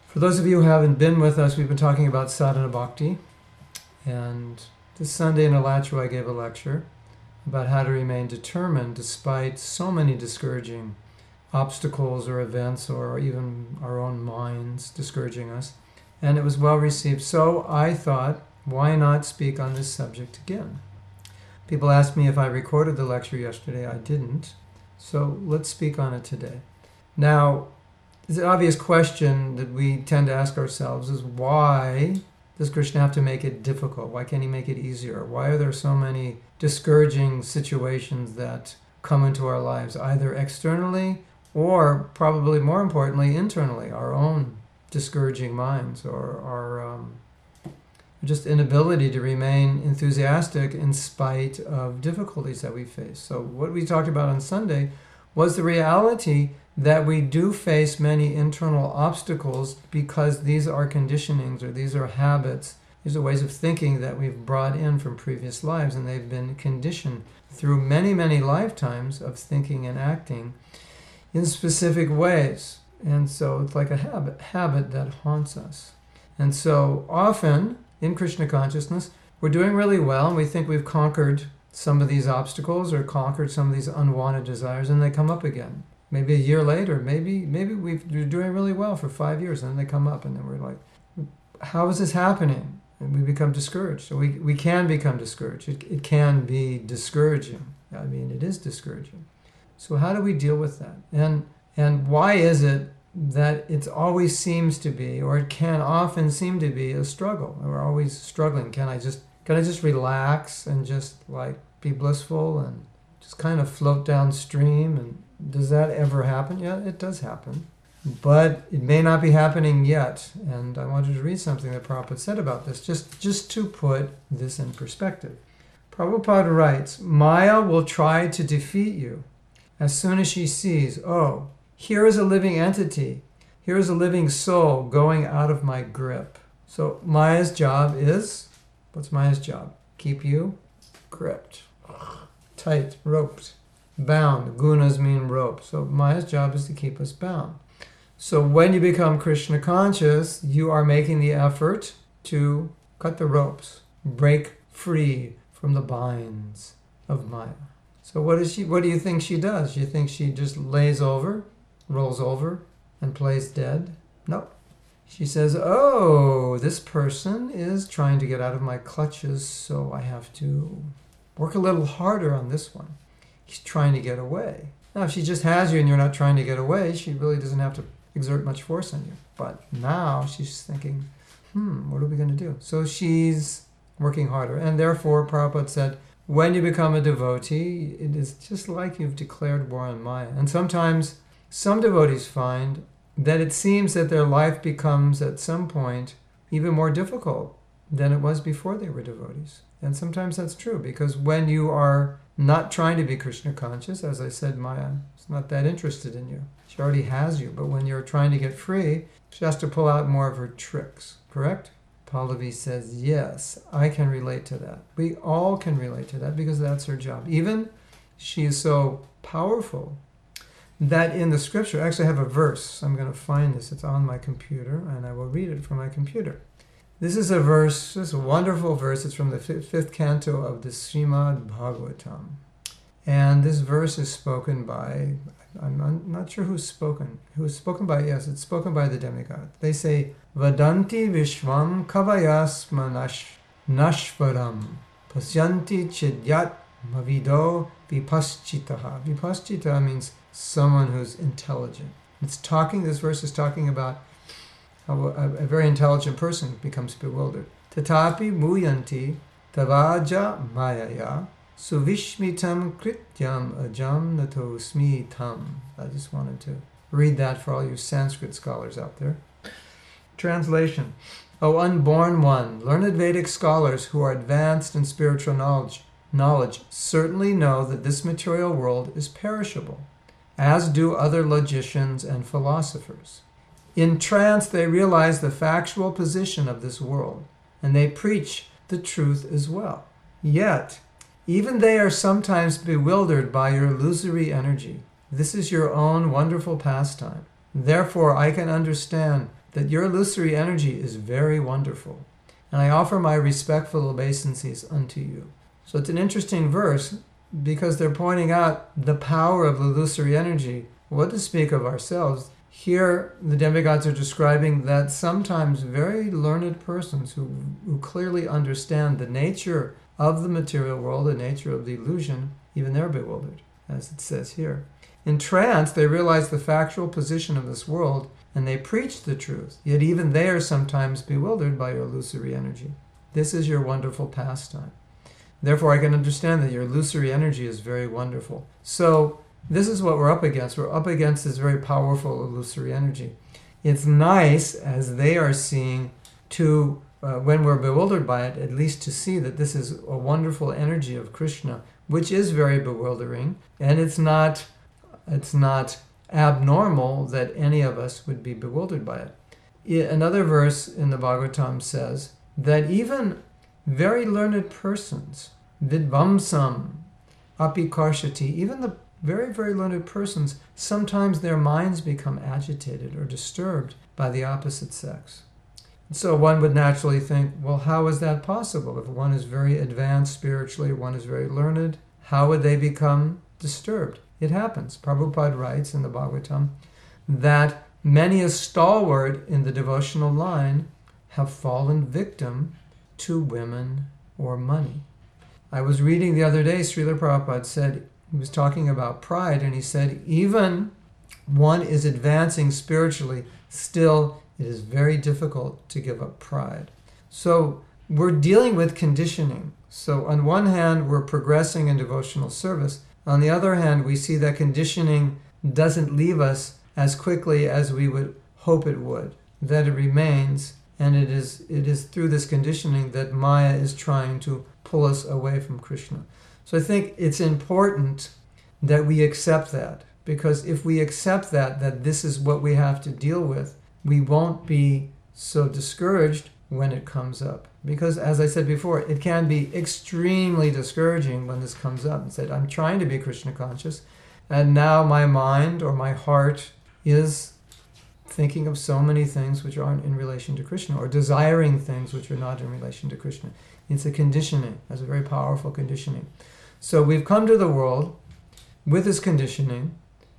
For those of you who haven't been with us, we've been talking about sadhana bhakti. And this Sunday in Alachua, I gave a lecture about how to remain determined despite so many discouraging obstacles or events or even our own minds discouraging us. And it was well received. So I thought, why not speak on this subject again? People asked me if I recorded the lecture yesterday. I didn't. So let's speak on it today. Now, the obvious question that we tend to ask ourselves is, why does Krishna have to make it difficult? Why can't he make it easier? Why are there so many discouraging situations that come into our lives, either externally or, probably more importantly, internally, our own discouraging minds or our just inability to remain enthusiastic in spite of difficulties that we face? So what we talked about on Sunday was the reality that we do face many internal obstacles because these are conditionings or these are habits. These are ways of thinking that we've brought in from previous lives, and they've been conditioned through many, many lifetimes of thinking and acting in specific ways. And so it's like a habit that haunts us. And so often in Krishna consciousness, we're doing really well and we think we've conquered some of these obstacles or conquered some of these unwanted desires, and they come up again. Maybe a year later, maybe we're doing really well for 5 years, and then they come up, and then we're like, how is this happening? And we become discouraged. So we can become discouraged. It can be discouraging. I mean, it is discouraging. So how do we deal with that? And why is it that it always seems to be, or it can often seem to be, a struggle? We're always struggling. Can I just relax and just like be blissful and just kind of float downstream? And does that ever happen? Yeah, it does happen. But it may not be happening yet. And I wanted to read something that Prabhupada said about this, just to put this in perspective. Prabhupada writes, Maya will try to defeat you as soon as she sees, oh, here is a living entity. Here is a living soul going out of my grip. So Maya's job is, what's Maya's job? Keep you gripped, tight, roped, bound. Gunas mean rope. So Maya's job is to keep us bound. So when you become Krishna conscious, you are making the effort to cut the ropes, break free from the binds of Maya. So what do you think she does? You think she just lays over, rolls over, and plays dead? No. She says, oh, this person is trying to get out of my clutches, so I have to work a little harder on this one. He's trying to get away. Now, if she just has you and you're not trying to get away, she really doesn't have to exert much force on you. But now she's thinking, what are we going to do? So she's working harder. And therefore, Prabhupada said, when you become a devotee, it is just like you've declared war on Maya. And sometimes some devotees find that it seems that their life becomes at some point even more difficult than it was before they were devotees. And sometimes that's true, because when you are not trying to be Krishna conscious, as I said, Maya is not that interested in you. She already has you. But when you're trying to get free, she has to pull out more of her tricks, correct? Pallavi says, yes, I can relate to that. We all can relate to that because that's her job. Even she is so powerful that in the scripture, actually I have a verse. I'm going to find this. It's on my computer, and I will read it from my computer. This is a verse, this is a wonderful verse. It's from the fifth canto of the Srimad Bhagavatam. And this verse is spoken by, I'm not sure who's spoken. Who's spoken by, yes, it's spoken by the demigod. They say, Vadanti Vishwam Kavayasma Nashvaram Pasyanti Chidyat Mavido Vipaschitaha. Vipaschita means someone who's intelligent. This verse is talking about how a very intelligent person becomes bewildered. Tatapi muyanti tavaja mayaya suvishmitam krityam ajam natosmi tam. I just wanted to read that for all you Sanskrit scholars out there. Translation. O unborn one, learned Vedic scholars who are advanced in spiritual knowledge certainly know that this material world is perishable, as do other logicians and philosophers. In trance, they realize the factual position of this world, and they preach the truth as well. Yet, even they are sometimes bewildered by your illusory energy. This is your own wonderful pastime. Therefore, I can understand that your illusory energy is very wonderful, and I offer my respectful obeisances unto you. So it's an interesting verse because they're pointing out the power of illusory energy. What to speak of ourselves? Here, the demigods are describing that sometimes very learned persons who clearly understand the nature of the material world, the nature of the illusion, even they're bewildered, as it says here. In trance, they realize the factual position of this world, and they preach the truth, yet even they are sometimes bewildered by your illusory energy. This is your wonderful pastime. Therefore, I can understand that your illusory energy is very wonderful. So, this is what we're up against. We're up against this very powerful illusory energy. It's nice, as they are seeing, to, when we're bewildered by it, at least to see that this is a wonderful energy of Krishna, which is very bewildering, and it's not abnormal that any of us would be bewildered by it. Another verse in the Bhagavatam says that even very learned persons, vidvamsam, apikarshati, even the very, very learned persons, sometimes their minds become agitated or disturbed by the opposite sex. So one would naturally think, well, how is that possible? If one is very advanced spiritually, one is very learned, how would they become disturbed? It happens. Prabhupada writes in the Bhagavatam that many a stalwart in the devotional line have fallen victim to women or money. I was reading the other day, Srila Prabhupada said, he was talking about pride, and he said, even one is advancing spiritually, still it is very difficult to give up pride. So we're dealing with conditioning. So on one hand, we're progressing in devotional service. On the other hand, we see that conditioning doesn't leave us as quickly as we would hope it would, that it remains, and it is through this conditioning that Maya is trying to pull us away from Krishna. So I think it's important that we accept that, because if we accept that this is what we have to deal with, we won't be so discouraged when it comes up. Because as I said before, it can be extremely discouraging when this comes up and said, I'm trying to be Krishna conscious, and now my mind or my heart is thinking of so many things which aren't in relation to Krishna, or desiring things which are not in relation to Krishna. It's a conditioning. It's a very powerful conditioning. So we've come to the world with this conditioning.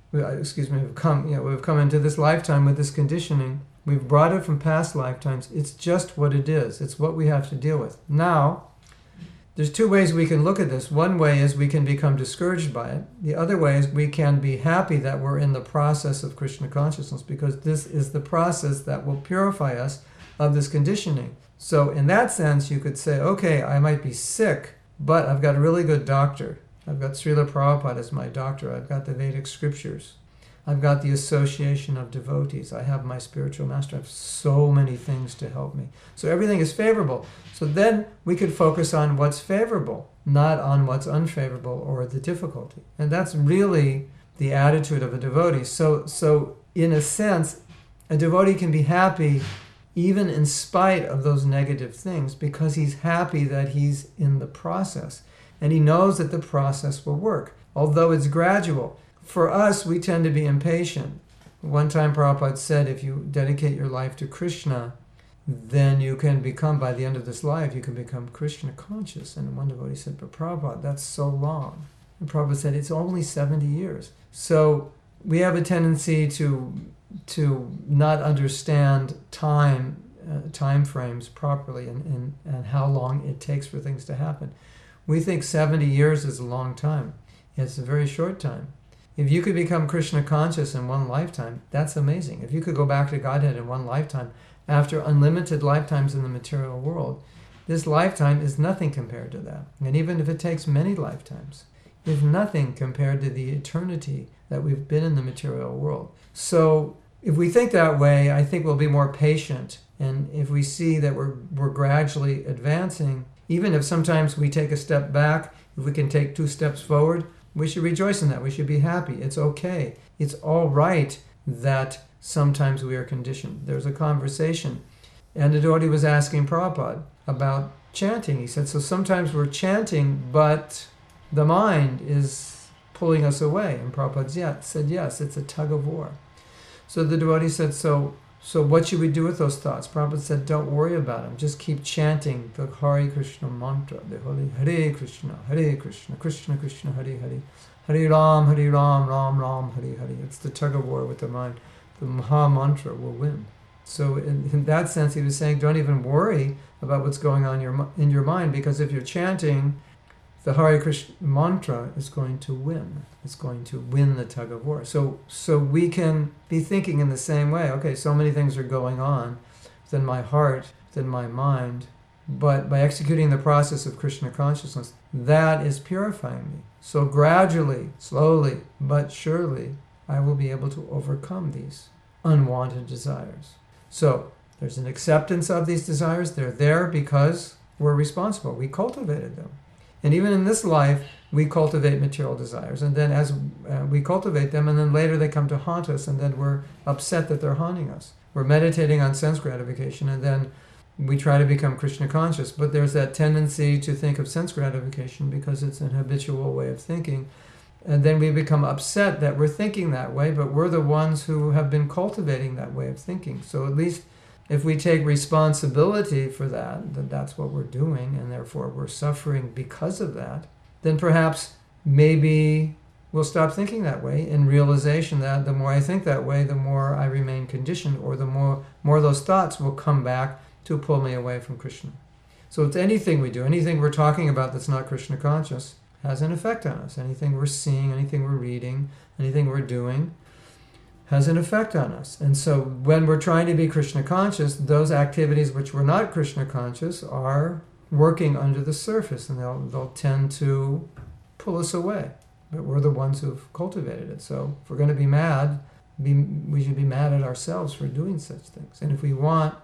We've come into this lifetime with this conditioning. We've brought it from past lifetimes. It's just what it is. It's what we have to deal with. Now, there's two ways we can look at this. One way is we can become discouraged by it. The other way is we can be happy that we're in the process of Krishna consciousness, because this is the process that will purify us of this conditioning. So in that sense, you could say, okay, I might be sick, but I've got a really good doctor. I've got Srila Prabhupada as my doctor. I've got the Vedic scriptures. I've got the association of devotees. I have my spiritual master. I have so many things to help me. So everything is favorable. So then we could focus on what's favorable, not on what's unfavorable or the difficulty. And that's really the attitude of a devotee. So in a sense, a devotee can be happy even in spite of those negative things, because he's happy that he's in the process. And he knows that the process will work, although it's gradual. For us, we tend to be impatient. One time Prabhupada said, if you dedicate your life to Krishna, then you can become, by the end of this life, you can become Krishna conscious. And one devotee said, but Prabhupada, that's so long. And Prabhupada said, it's only 70 years. So we have a tendency to not understand time frames properly and how long it takes for things to happen. We think 70 years is a long time. It's a very short time. If you could become Krishna conscious in one lifetime, that's amazing. If you could go back to Godhead in one lifetime, after unlimited lifetimes in the material world, this lifetime is nothing compared to that. And even if it takes many lifetimes, it's nothing compared to the eternity that we've been in the material world. So if we think that way, I think we'll be more patient. And if we see that we're gradually advancing, even if sometimes we take a step back, if we can take 2 steps forward, we should rejoice in that. We should be happy. It's okay. It's all right that sometimes we are conditioned. There's a conversation, and the devotee was asking Prabhupada about chanting. He said, so sometimes we're chanting, but the mind is pulling us away. And Prabhupada said, yes, it's a tug of war. So the devotee said, so So what should we do with those thoughts? Prabhupada said, don't worry about them. Just keep chanting the Hare Krishna mantra, the holy Hare Krishna, Krishna Krishna, Hare Hare, Hare Ram, Ram Ram, Hare Hare. It's the tug of war with the mind. The Maha Mantra will win. So in that sense, he was saying, don't even worry about what's going on in your mind, because if you're chanting, the Hare Krishna mantra is going to win. It's going to win the tug of war. So we can be thinking in the same way. Okay, so many things are going on within my heart, within my mind, but by executing the process of Krishna consciousness, that is purifying me. So gradually, slowly, but surely, I will be able to overcome these unwanted desires. So there's an acceptance of these desires. They're there because we're responsible. We cultivated them. And even in this life, we cultivate material desires. And then as we cultivate them, and then later they come to haunt us, and then we're upset that they're haunting us. We're meditating on sense gratification, and then we try to become Krishna conscious. But there's that tendency to think of sense gratification because it's an habitual way of thinking. And then we become upset that we're thinking that way, but we're the ones who have been cultivating that way of thinking. So at least if we take responsibility for that, that that's what we're doing, and therefore we're suffering because of that, then perhaps maybe we'll stop thinking that way in realization that the more I think that way, the more I remain conditioned, or the more those thoughts will come back to pull me away from Krishna. So it's anything we do, anything we're talking about that's not Krishna conscious has an effect on us. Anything we're seeing, anything we're reading, anything we're doing has an effect on us. And so when we're trying to be Krishna conscious, those activities which were not Krishna conscious are working under the surface, and they'll tend to pull us away. But we're the ones who've cultivated it. So if we're going to be mad, we should be mad at ourselves for doing such things. And if we want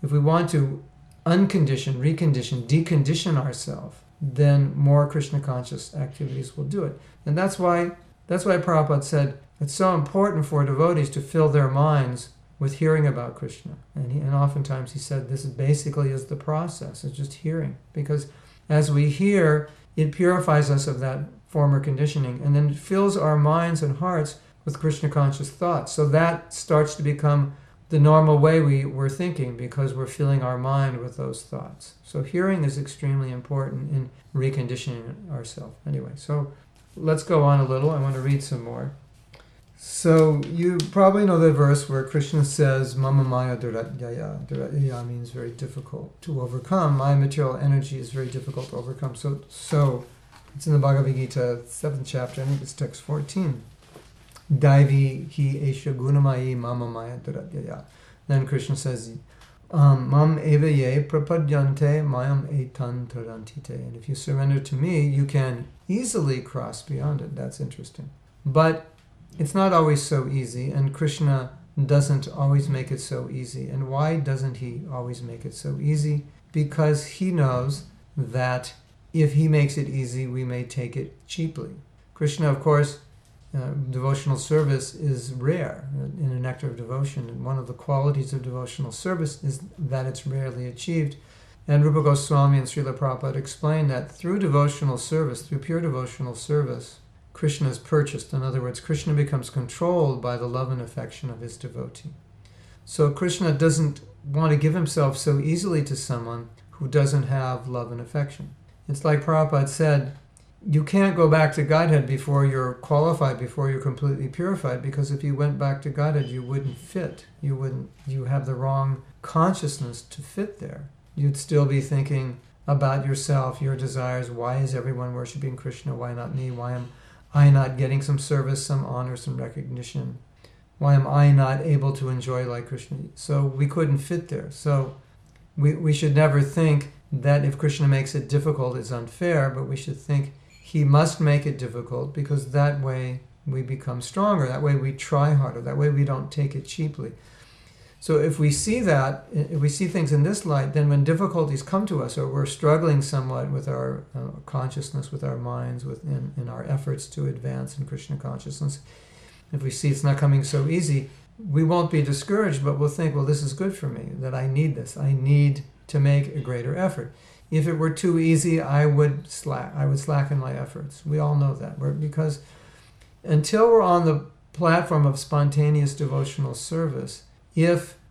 to uncondition, recondition, decondition ourselves, then more Krishna conscious activities will do it. And that's why Prabhupada said it's so important for devotees to fill their minds with hearing about Krishna. And oftentimes he said this basically is the process. It's just hearing. Because as we hear, it purifies us of that former conditioning, and then it fills our minds and hearts with Krishna conscious thoughts. So that starts to become the normal way we're thinking, because we're filling our mind with those thoughts. So hearing is extremely important in reconditioning ourselves. Anyway, so let's go on a little. I want to read some more. So you probably know the verse where Krishna says, Mama Maya Duratyaya. Duratyaya means very difficult to overcome. My material energy is very difficult to overcome. So it's in the Bhagavad Gita, 7th chapter, I think it's text 14. Daivi hi esha gunamayi mama maya duratyaya. Then Krishna says, Mam eva ye prapadyante mayam etan tarantite. And if you surrender to me, you can easily cross beyond it. That's interesting. But it's not always so easy, and Krishna doesn't always make it so easy. And why doesn't he always make it so easy? Because he knows that if he makes it easy, we may take it cheaply. Krishna, of course, devotional service is rare in a nectar of devotion, and one of the qualities of devotional service is that it's rarely achieved. And Rupa Goswami and Srila Prabhupada explain that through devotional service, through pure devotional service, Krishna is purchased. In other words, Krishna becomes controlled by the love and affection of his devotee. So Krishna doesn't want to give himself so easily to someone who doesn't have love and affection. It's like Prabhupada said, you can't go back to Godhead before you're qualified, before you're completely purified, because if you went back to Godhead, you wouldn't fit. You have the wrong consciousness to fit there. You'd still be thinking about yourself, your desires. Why is everyone worshiping Krishna? Why not me? Why am I not getting some service, some honor, some recognition? Why am I not able to enjoy like Krishna? So we couldn't fit there. So we should never think that if Krishna makes it difficult, it's unfair, but we should think he must make it difficult, because that way we become stronger. That way we try harder. That way we don't take it cheaply. So if we see that, if we see things in this light, then when difficulties come to us, or we're struggling somewhat with our consciousness, with our minds, in our efforts to advance in Krishna consciousness, if we see it's not coming so easy, we won't be discouraged, but we'll think, well, this is good for me, that I need this. I need to make a greater effort. If it were too easy, I would slacken my efforts. We all know that. Because until we're on the platform of spontaneous devotional service, if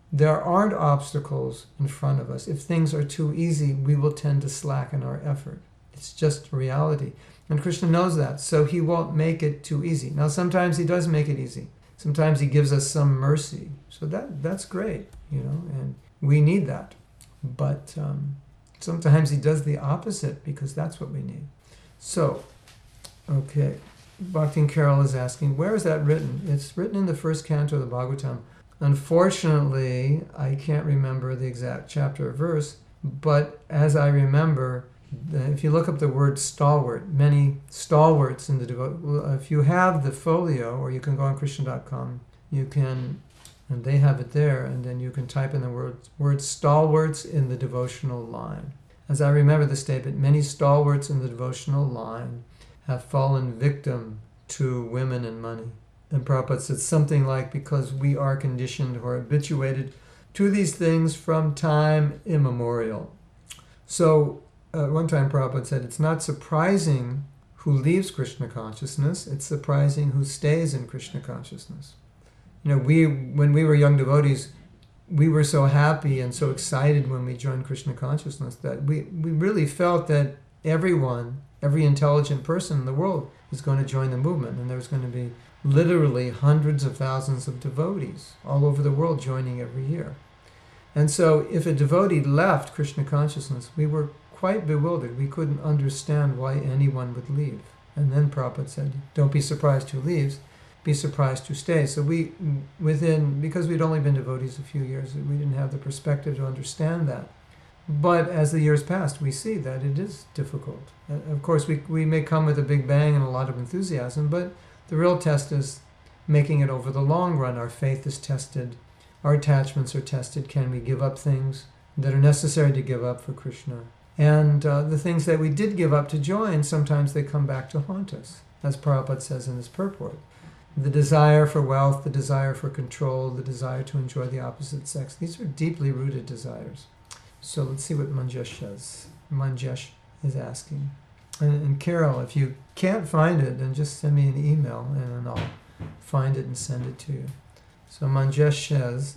There aren't obstacles in front of us. If things are too easy, we will tend to slacken our effort. It's just reality. And Krishna knows that, so he won't make it too easy. Now, sometimes he does make it easy. Sometimes he gives us some mercy. So that's great, and we need that. But sometimes he does the opposite because that's what we need. So, okay, Bhakti Carol is asking, where is that written? It's written in the first canto of the Bhagavatam. Unfortunately, I can't remember the exact chapter or verse, but as I remember, if you look up the word stalwart, many stalwarts in the if you have the folio, or you can go on Krishna.com, you can, and they have it there, and then you can type in the word stalwarts in the devotional line. As I remember the statement, many stalwarts in the devotional line have fallen victim to women and money. And Prabhupada said something like, because we are conditioned or habituated to these things from time immemorial. So one time Prabhupada said, it's not surprising who leaves Krishna consciousness, it's surprising who stays in Krishna consciousness. When we were young devotees, we were so happy and so excited when we joined Krishna consciousness that we really felt that every intelligent person in the world was going to join the movement, and there was going to be literally hundreds of thousands of devotees all over the world joining every year. And so if a devotee left Krishna consciousness, we were quite bewildered. We couldn't understand why anyone would leave. And then Prabhupada said, don't be surprised who leaves, be surprised who stays. So because we'd only been devotees a few years, we didn't have the perspective to understand that. But as the years passed, we see that it is difficult. Of course, we may come with a big bang and a lot of enthusiasm, but the real test is making it over the long run. Our faith is tested. Our attachments are tested. Can we give up things that are necessary to give up for Krishna? And the things that we did give up to join, sometimes they come back to haunt us, as Prabhupada says in his purport. The desire for wealth, the desire for control, the desire to enjoy the opposite sex, these are deeply rooted desires. So let's see what Manjesh says. Manjesh is asking. And Carol, if you can't find it, then just send me an email and I'll find it and send it to you. So Manjesh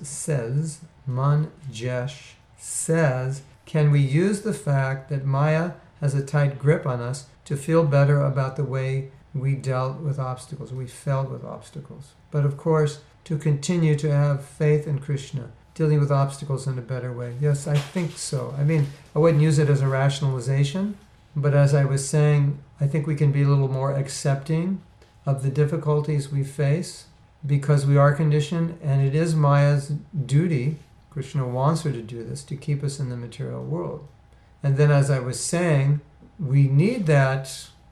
says, can we use the fact that Maya has a tight grip on us to feel better about the way we dealt with obstacles, we felt with obstacles? But of course, to continue to have faith in Krishna, dealing with obstacles in a better way. Yes, I think so. I wouldn't use it as a rationalization, but as I was saying, I think we can be a little more accepting of the difficulties we face because we are conditioned, and it is Maya's duty, Krishna wants her to do this, to keep us in the material world. And then as I was saying, we need that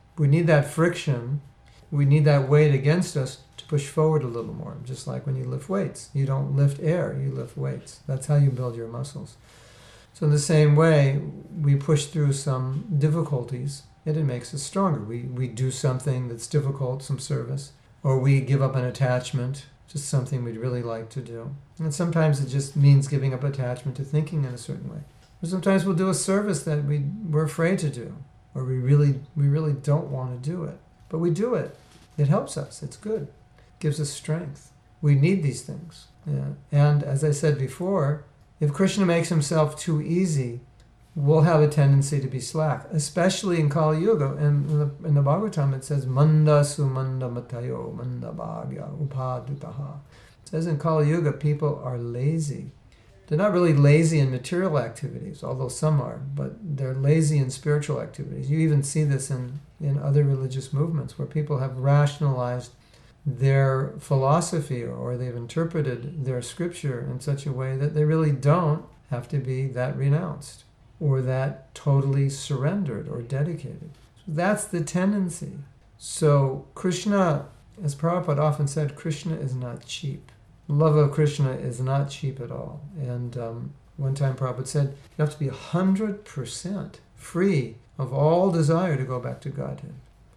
friction, we need that weight against us to push forward a little more. Just like when you lift weights. You don't lift air, you lift weights. That's how you build your muscles. So in the same way, we push through some difficulties and it makes us stronger. We do something that's difficult, some service, or we give up an attachment, just something we'd really like to do. And sometimes it just means giving up attachment to thinking in a certain way. Or sometimes we'll do a service that we're afraid to do, or we really don't want to do it. But we do it. It helps us. It's good. It gives us strength. We need these things. Yeah. And as I said before, if Krishna makes himself too easy, we'll have a tendency to be slack, especially in Kali Yuga. And in the Bhagavatam it says, Manda sumanda matayo manda bhagya upadutaha. It says in Kali Yuga people are lazy. They're not really lazy in material activities, although some are, but they're lazy in spiritual activities. You even see this in other religious movements where people have rationalized their philosophy or they've interpreted their scripture in such a way that they really don't have to be that renounced or that totally surrendered or dedicated. So that's the tendency. So Krishna, as Prabhupada often said, Krishna is not cheap. Love of Krishna is not cheap at all. And one time Prabhupada said, you have to be 100% free of all desire to go back to Godhead.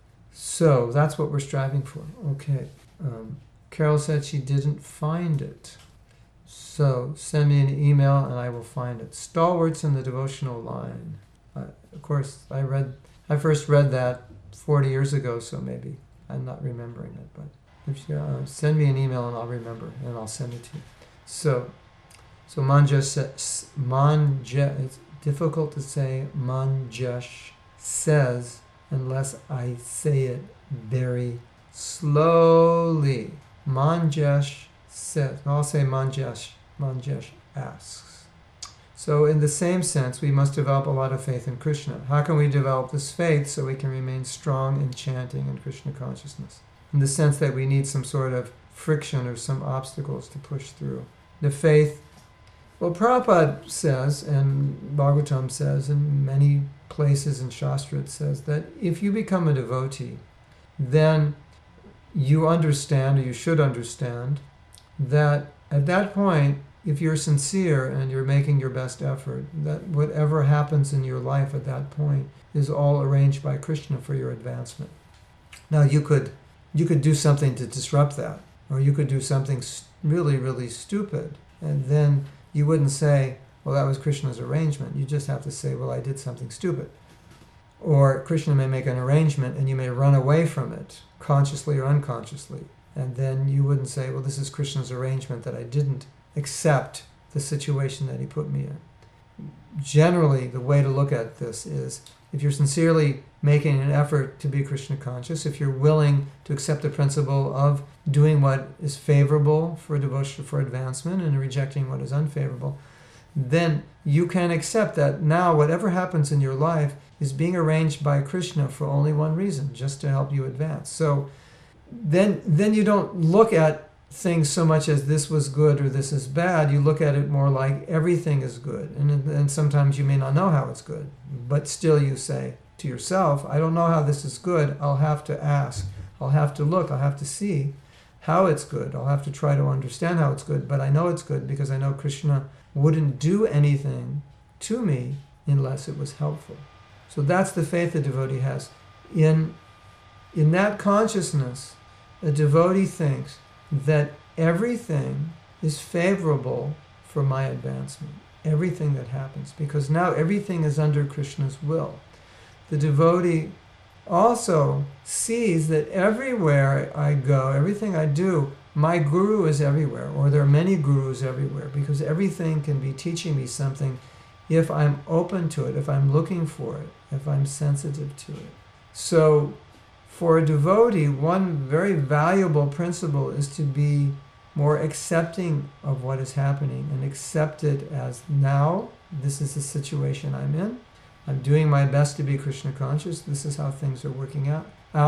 So that's what we're striving for. Okay. Carol said she didn't find it. So send me an email and I will find it. Stalwarts in the devotional line. Of course, I first read that 40 years ago, so maybe I'm not remembering it. But if you send me an email and I'll remember and I'll send it to you. So So Manjesh, it's difficult to say Manjesh says unless I say it very slowly. Manjesh says. I'll say Manjesh. Manjesh asks. So in the same sense, we must develop a lot of faith in Krishna. How can we develop this faith so we can remain strong in chanting and Krishna consciousness? In the sense that we need some sort of friction or some obstacles to push through. The faith, well, Prabhupada says, and Bhagavatam says, and many places in Shastra it says, that if you become a devotee, then you understand, or you should understand, that at that point, if you're sincere and you're making your best effort, that whatever happens in your life at that point is all arranged by Krishna for your advancement. Now, you could do something to disrupt that, or you could do something really, really stupid, and then you wouldn't say, well, that was Krishna's arrangement. You just have to say, well, I did something stupid. Or Krishna may make an arrangement and you may run away from it, consciously or unconsciously. And then you wouldn't say, well, this is Krishna's arrangement that I didn't accept the situation that he put me in. Generally, the way to look at this is, if you're sincerely making an effort to be Krishna conscious, if you're willing to accept the principle of doing what is favorable for devotion, for advancement, and rejecting what is unfavorable, then you can accept that now whatever happens in your life is being arranged by Krishna for only one reason, just to help you advance. So then you don't look at things so much as this was good or this is bad. You look at it more like everything is good. And sometimes you may not know how it's good, but still you say to yourself, I don't know how this is good. I'll have to ask. I'll have to look. I'll have to see how it's good. I'll have to try to understand how it's good. But I know it's good because I know Krishna wouldn't do anything to me unless it was helpful. So that's the faith a devotee has. In that consciousness, a devotee thinks that everything is favorable for my advancement. Everything that happens. Because now everything is under Krishna's will. The devotee also sees that everywhere I go, everything I do, my guru is everywhere, or there are many gurus everywhere, because everything can be teaching me something if I'm open to it, if I'm looking for it, if I'm sensitive to it. So for a devotee, one very valuable principle is to be more accepting of what is happening and accept it as, now, this is the situation I'm in. I'm doing my best to be Krishna conscious. This is how things are working out.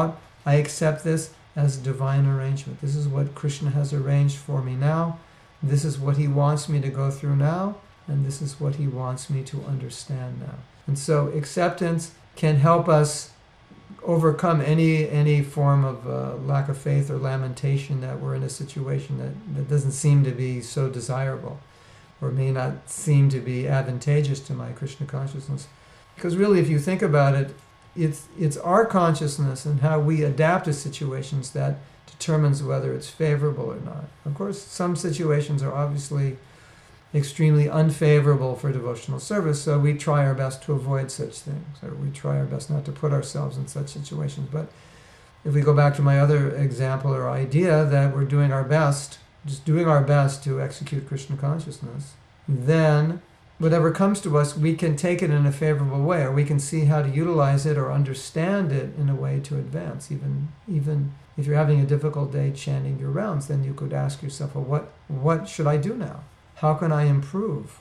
I accept this as divine arrangement. This is what Krishna has arranged for me now. This is what he wants me to go through now. And this is what he wants me to understand now. And so acceptance can help us overcome any form of lack of faith or lamentation that we're in a situation that doesn't seem to be so desirable, or may not seem to be advantageous to my Krishna consciousness. Because really, if you think about it, it's our consciousness and how we adapt to situations that determines whether it's favorable or not. Of course, some situations are obviously extremely unfavorable for devotional service, so we try our best to avoid such things, or we try our best not to put ourselves in such situations. But if we go back to my other example or idea that we're doing our best, just doing our best to execute Krishna consciousness, then whatever comes to us, we can take it in a favorable way, or we can see how to utilize it or understand it in a way to advance. Even if you're having a difficult day chanting your rounds, then you could ask yourself, well, what should I do now? How can I improve?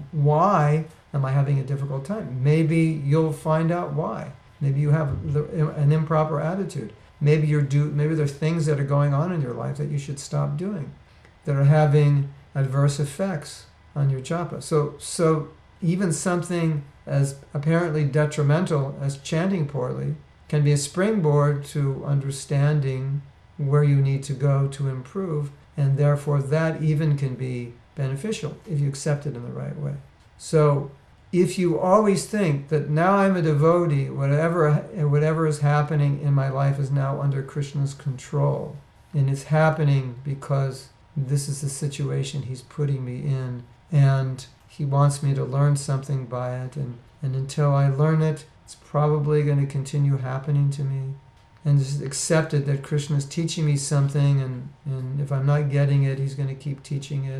Why am I having a difficult time? Maybe you'll find out why. Maybe you have an improper attitude. Maybe there are things that are going on in your life that you should stop doing, that are having adverse effects on your japa. So even something as apparently detrimental as chanting poorly can be a springboard to understanding where you need to go to improve, and therefore that even can be beneficial if you accept it in the right way. So if you always think that now I'm a devotee, whatever is happening in my life is now under Krishna's control, and it's happening because this is the situation he's putting me in, and he wants me to learn something by it, and until I learn it, it's probably going to continue happening to me. And just accept it that Krishna is teaching me something, and if I'm not getting it, he's going to keep teaching it, and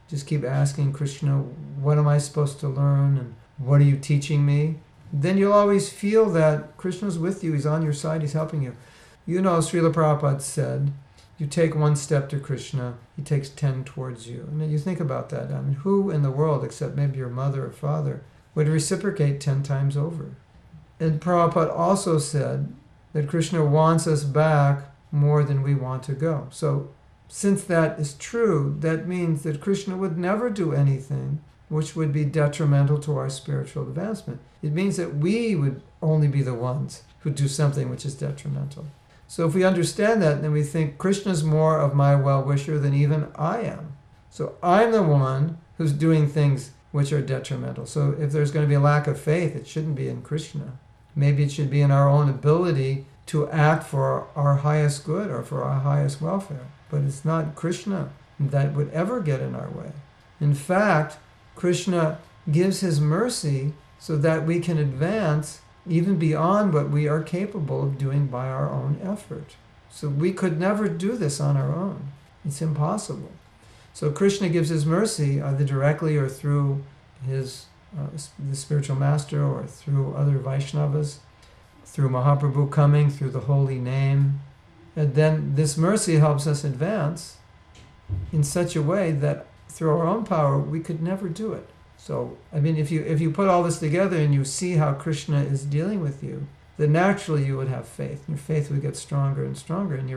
just keep asking Krishna, what am I supposed to learn and what are you teaching me? Then you'll always feel that Krishna's with you, he's on your side, he's helping you. You know, Srila Prabhupada said, you take one step to Krishna, he takes 10 towards you. And then you think about that. I mean, who in the world, except maybe your mother or father, would reciprocate 10 times over? And Prabhupada also said that Krishna wants us back more than we want to go. So since that is true, that means that Krishna would never do anything which would be detrimental to our spiritual advancement. It means that we would only be the ones who do something which is detrimental. So if we understand that, then we think Krishna's more of my well-wisher than even I am. So I'm the one who's doing things which are detrimental. So if there's going to be a lack of faith, it shouldn't be in Krishna. Maybe it should be in our own ability to act for our highest good or for our highest welfare. But it's not Krishna that would ever get in our way. In fact, Krishna gives his mercy so that we can advance even beyond what we are capable of doing by our own effort. So we could never do this on our own. It's impossible. So Krishna gives his mercy either directly or through his the spiritual master or through other Vaishnavas, through Mahaprabhu coming, through the holy name. And then this mercy helps us advance in such a way that through our own power we could never do it. So, I mean, if you put all this together and you see how Krishna is dealing with you, then naturally you would have faith. Your faith would get stronger and stronger, and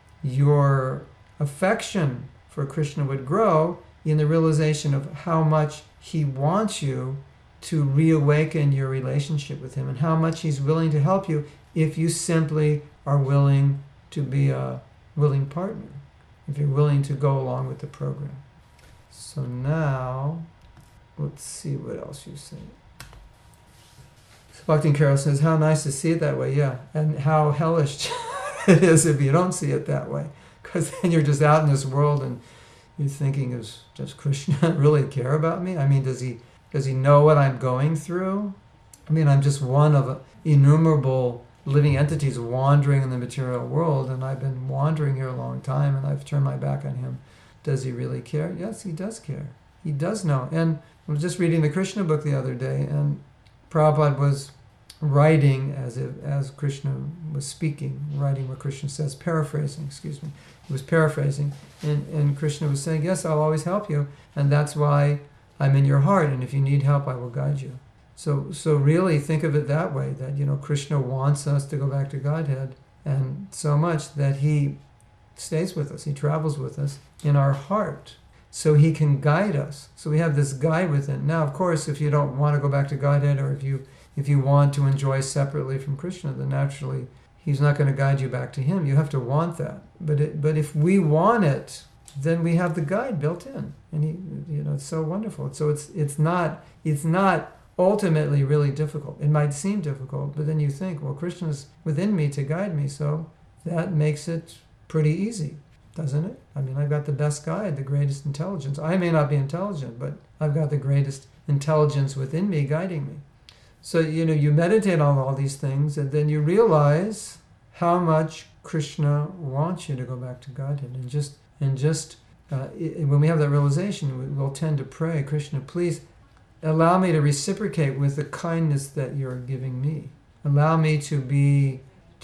your affection for Krishna would grow in the realization of how much he wants you to reawaken your relationship with him and how much he's willing to help you if you simply are willing to be a willing partner, if you're willing to go along with the program. So now, let's see what else you say. So Bhakti Carol says, how nice to see it that way, yeah. And how hellish it is if you don't see it that way. Because then you're just out in this world and you're thinking, does Krishna really care about me? I mean, does he know what I'm going through? I mean, I'm just one of innumerable living entities wandering in the material world, and I've been wandering here a long time, and I've turned my back on him. Does he really care? Yes, he does care. He does know. And I was just reading the Krishna book the other day, and Prabhupada was writing as Krishna was speaking, writing what Krishna says, paraphrasing, He was paraphrasing, and Krishna was saying, yes, I'll always help you, and that's why I'm in your heart, and if you need help, I will guide you. So really think of it that way, that, Krishna wants us to go back to Godhead, and so much that he stays with us, he travels with us in our heart, so he can guide us. So we have this guide within. Now, of course, if you don't want to go back to Godhead, or if you want to enjoy separately from Krishna, then naturally he's not going to guide you back to him. You have to want that. But if we want it, then we have the guide built in, and it's so wonderful. So it's not ultimately really difficult. It might seem difficult, but then you think, well, Krishna's within me to guide me, so that makes it pretty easy, doesn't it? I mean, I've got the best guide, the greatest intelligence. I may not be intelligent, but I've got the greatest intelligence within me guiding me. So, you meditate on all these things, and then you realize how much Krishna wants you to go back to Godhead. And just when we have that realization, we'll tend to pray, Krishna, please allow me to reciprocate with the kindness that you're giving me. Allow me to be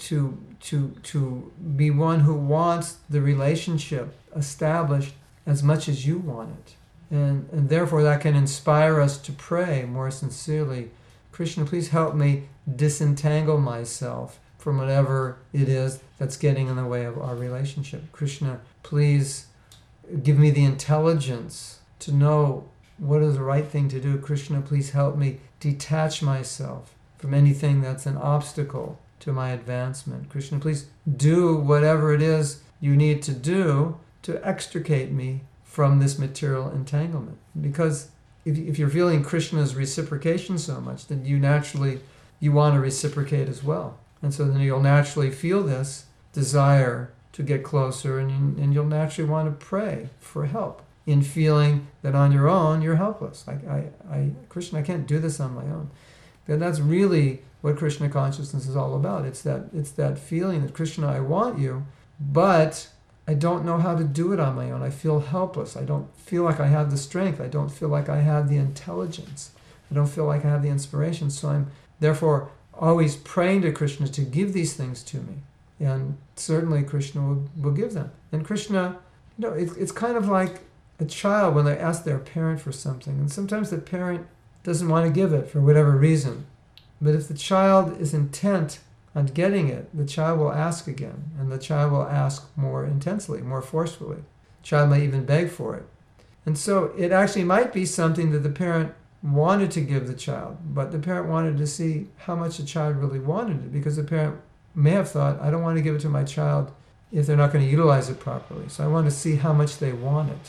one who wants the relationship established as much as you want it. And therefore that can inspire us to pray more sincerely. Krishna, please help me disentangle myself from whatever it is that's getting in the way of our relationship. Krishna, please give me the intelligence to know what is the right thing to do. Krishna, please help me detach myself from anything that's an obstacle to my advancement. Krishna, please do whatever it is you need to do to extricate me from this material entanglement. Because if you're feeling Krishna's reciprocation so much, then you want to reciprocate as well. And so then you'll naturally feel this desire to get closer, and you'll naturally want to pray for help in feeling that on your own you're helpless. Krishna, I can't do this on my own. And that's really what Krishna consciousness is all about. It's that feeling that Krishna, I want you, but I don't know how to do it on my own. I feel helpless. I don't feel like I have the strength. I don't feel like I have the intelligence. I don't feel like I have the inspiration. So I'm therefore always praying to Krishna to give these things to me. And certainly Krishna will give them. And Krishna, it's kind of like a child when they ask their parent for something. And sometimes the parent doesn't want to give it for whatever reason. But if the child is intent on getting it, the child will ask again, and the child will ask more intensely, more forcefully. The child may even beg for it. And so it actually might be something that the parent wanted to give the child, but the parent wanted to see how much the child really wanted it, because the parent may have thought, I don't want to give it to my child if they're not going to utilize it properly. So I want to see how much they want it.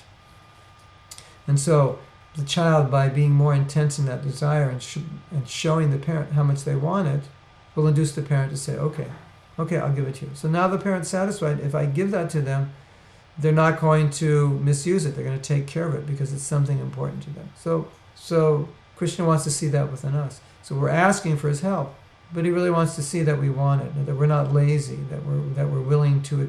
And so the child, by being more intense in that desire and showing the parent how much they want it, will induce the parent to say, okay, I'll give it to you. So now the parent's satisfied. If I give that to them, they're not going to misuse it. They're going to take care of it because it's something important to them. So Krishna wants to see that within us. So we're asking for his help, but he really wants to see that we want it, that we're not lazy, that we're willing to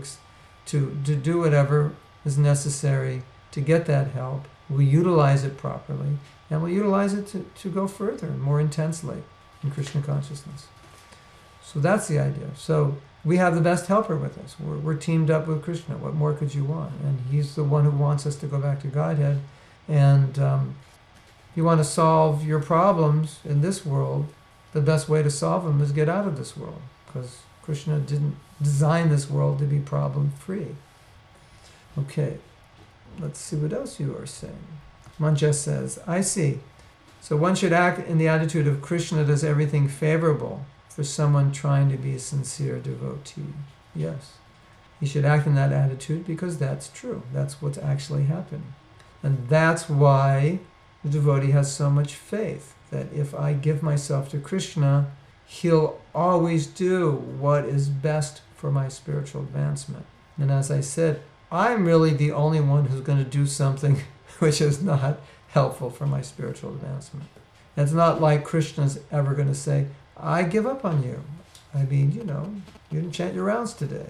do whatever is necessary to get that help. We utilize it properly, and we utilize it to go further, more intensely in Krishna consciousness. So that's the idea. So we have the best helper with us. We're teamed up with Krishna. What more could you want? And he's the one who wants us to go back to Godhead. And you want to solve your problems in this world, the best way to solve them is get out of this world, because Krishna didn't design this world to be problem-free. Okay, let's see what else you are saying. Mancha says, I see. So one should act in the attitude of Krishna does everything favorable for someone trying to be a sincere devotee. Yes. He should act in that attitude because that's true. That's what's actually happening. And that's why the devotee has so much faith, that if I give myself to Krishna, he'll always do what is best for my spiritual advancement. And as I said, I'm really the only one who's going to do something which is not helpful for my spiritual advancement. It's not like Krishna's ever going to say, I give up on you. I mean, you didn't chant your rounds today.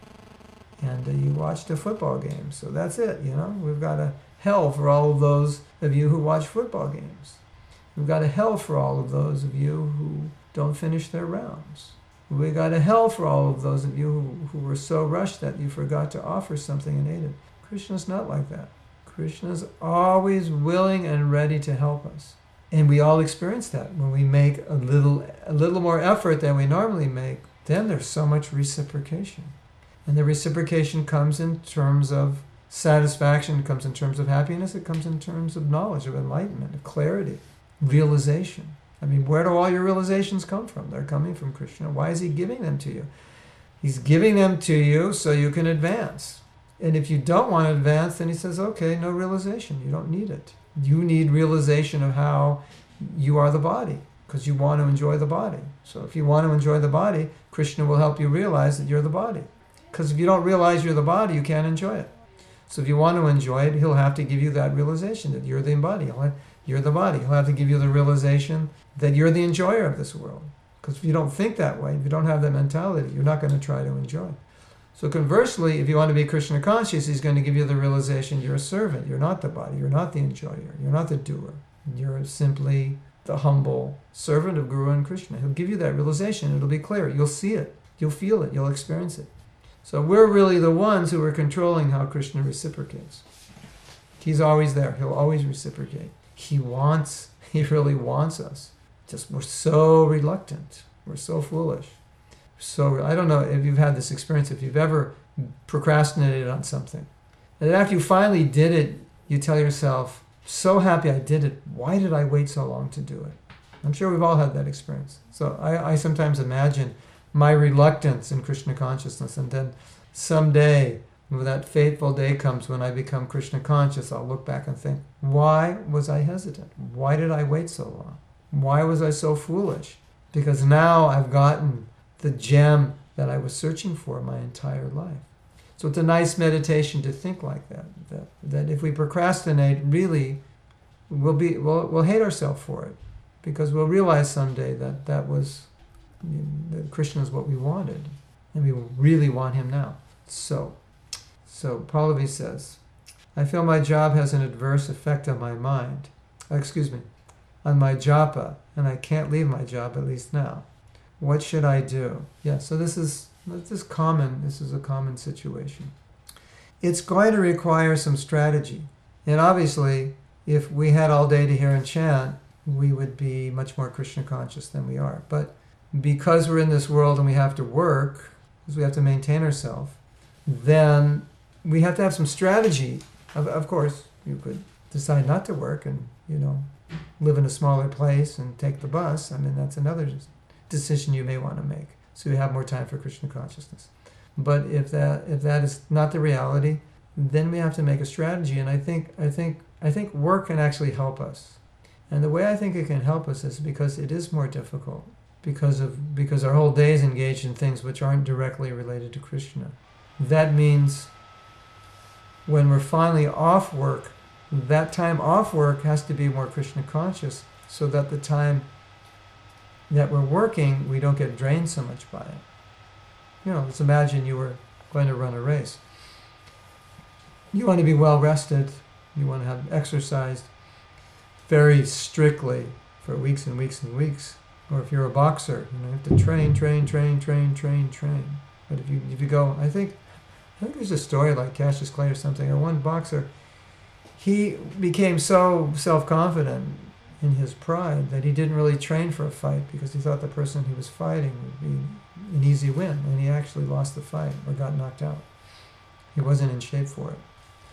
And you watched a football game. So that's it, We've got a hell for all of those of you who watch football games. We've got a hell for all of those of you who don't finish their rounds. We got a hell for all of those of you who were so rushed that you forgot to offer something and ate it. Krishna's not like that. Krishna's always willing and ready to help us. And we all experience that. When we make a little more effort than we normally make, then there's so much reciprocation. And the reciprocation comes in terms of satisfaction, it comes in terms of happiness, it comes in terms of knowledge, of enlightenment, of clarity, realization. I mean, where do all your realizations come from? They're coming from Krishna. Why is he giving them to you? He's giving them to you so you can advance. And if you don't want to advance, then he says, okay, no realization. You don't need it. You need realization of how you are the body, because you want to enjoy the body. So if you want to enjoy the body, Krishna will help you realize that you're the body. Because if you don't realize you're the body, you can't enjoy it. So if you want to enjoy it, he'll have to give you that realization that you're the body. You're the body. He'll have to give you the realization that you're the enjoyer of this world. Because if you don't think that way, if you don't have that mentality, you're not going to try to enjoy. So conversely, if you want to be Krishna conscious, he's going to give you the realization you're a servant. You're not the body. You're not the enjoyer. You're not the doer. You're simply the humble servant of Guru and Krishna. He'll give you that realization. It'll be clear. You'll see it. You'll feel it. You'll experience it. So we're really the ones who are controlling how Krishna reciprocates. He's always there. He'll always reciprocate. He really wants us. Just we're so reluctant. We're so foolish. So I don't know if you've had this experience, if you've ever procrastinated on something. And after you finally did it, you tell yourself, so happy I did it. Why did I wait so long to do it? I'm sure we've all had that experience. So I sometimes imagine my reluctance in Krishna consciousness, and then someday, when that fateful day comes when I become Krishna conscious, I'll look back and think, why was I hesitant? Why did I wait so long? Why was I so foolish? Because now I've gotten the gem that I was searching for my entire life. So it's a nice meditation to think like that if we procrastinate, really, we'll hate ourselves for it, because we'll realize someday that Krishna is what we wanted, and we really want him now. So So Pallavi says, I feel my job has an adverse effect on my mind. On my japa, and I can't leave my job, at least now. What should I do? Yeah, so this is a common situation. It's going to require some strategy. And obviously, if we had all day to hear and chant, we would be much more Krishna conscious than we are. But because we're in this world and we have to work, because we have to maintain ourselves, then we have to have some strategy. Of course, you could decide not to work and, live in a smaller place and take the bus. I mean, that's another decision you may want to make. So you have more time for Krishna consciousness. But if that is not the reality, then we have to make a strategy. And I think work can actually help us. And the way I think it can help us is because it is more difficult, because our whole day is engaged in things which aren't directly related to Krishna. That means when we're finally off work, that time off work has to be more Krishna conscious, so that the time that we're working, we don't get drained so much by it. Let's imagine you were going to run a race. You want to be well rested. You want to have exercised very strictly for weeks and weeks and weeks. Or if you're a boxer, you have to train. But if you go, I think there's a story like Cassius Clay or something. Or one boxer, he became so self-confident in his pride that he didn't really train for a fight because he thought the person he was fighting would be an easy win, and he actually lost the fight or got knocked out. He wasn't in shape for it.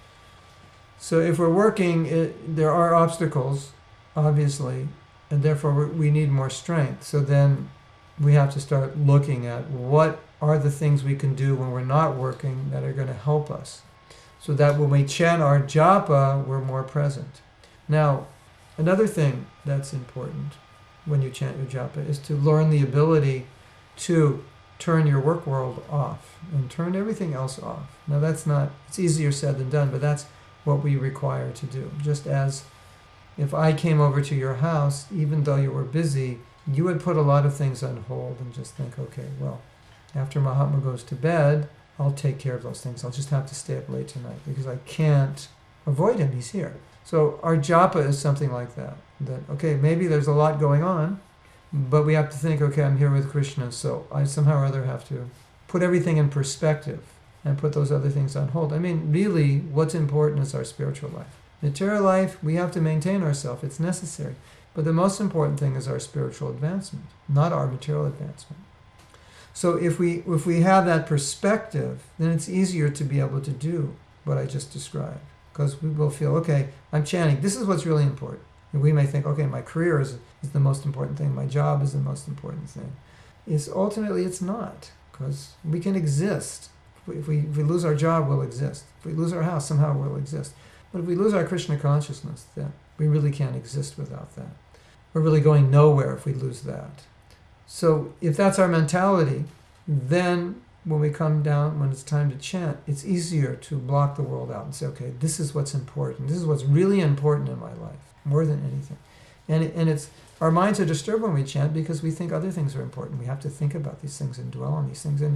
So if we're working, there are obstacles, obviously, and therefore we need more strength. So then we have to start looking at what are the things we can do when we're not working that are going to help us, so that when we chant our japa, we're more present. Now, another thing that's important when you chant your japa is to learn the ability to turn your work world off and turn everything else off. Now it's easier said than done, but that's what we require to do. Just as if I came over to your house, even though you were busy, you would put a lot of things on hold and just think, okay, well, after Mahatma goes to bed, I'll take care of those things. I'll just have to stay up late tonight because I can't avoid him. He's here. So our japa is something like that. That, okay, maybe there's a lot going on, but we have to think, okay, I'm here with Krishna, so I somehow or other have to put everything in perspective and put those other things on hold. I mean, really, what's important is our spiritual life. Material life, we have to maintain ourselves. It's necessary. But the most important thing is our spiritual advancement, not our material advancement. So if we have that perspective, then it's easier to be able to do what I just described. Because we will feel, okay, I'm chanting. This is what's really important. And we may think, okay, my career is the most important thing. My job is the most important thing. Ultimately, it's not. Because we can exist. If we lose our job, we'll exist. If we lose our house, somehow we'll exist. But if we lose our Krishna consciousness, then we really can't exist without that. We're really going nowhere if we lose that. So if that's our mentality, then when we come down, when it's time to chant, it's easier to block the world out and say, okay, this is what's important. This is what's really important in my life, more than anything. And it's our minds are disturbed when we chant because we think other things are important. We have to think about these things and dwell on these things. And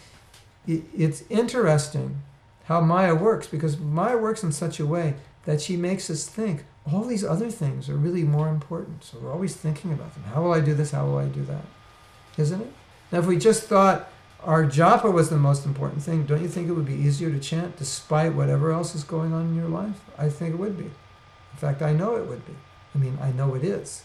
it's interesting how Maya works, because Maya works in such a way that she makes us think all these other things are really more important. So we're always thinking about them. How will I do this? How will I do that? Isn't it? Now, if we just thought our japa was the most important thing, don't you think it would be easier to chant despite whatever else is going on in your life? I think it would be. In fact, I know it would be. I mean, I know it is.